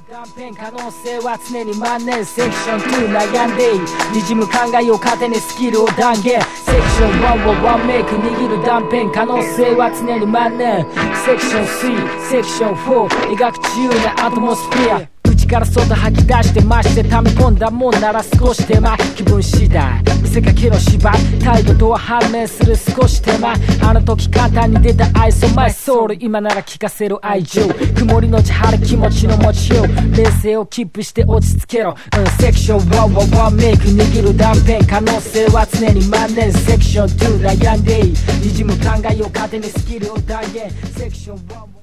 断片可能性は常に万年セクション2悩んでにじむ考えを糧にスキルを断言セクション1をワンメイク握る断片可能性は常に万年セクション3セクション4描く自由なアトモスフェア内から外吐き出してまして溜め込んだもんなら少し手間気分次第見せかけの芝居態度とは判明する少し手間あの時簡単に出た愛想マイソウル今なら聞かせる愛情曇りのち晴れ気持ちの持ちよう冷静をキープして落ち着けろ、セクション1はワンメイク握る断片可能性は常に万年セクション2悩んでにじむ考えを糧にスキルを断言セクション1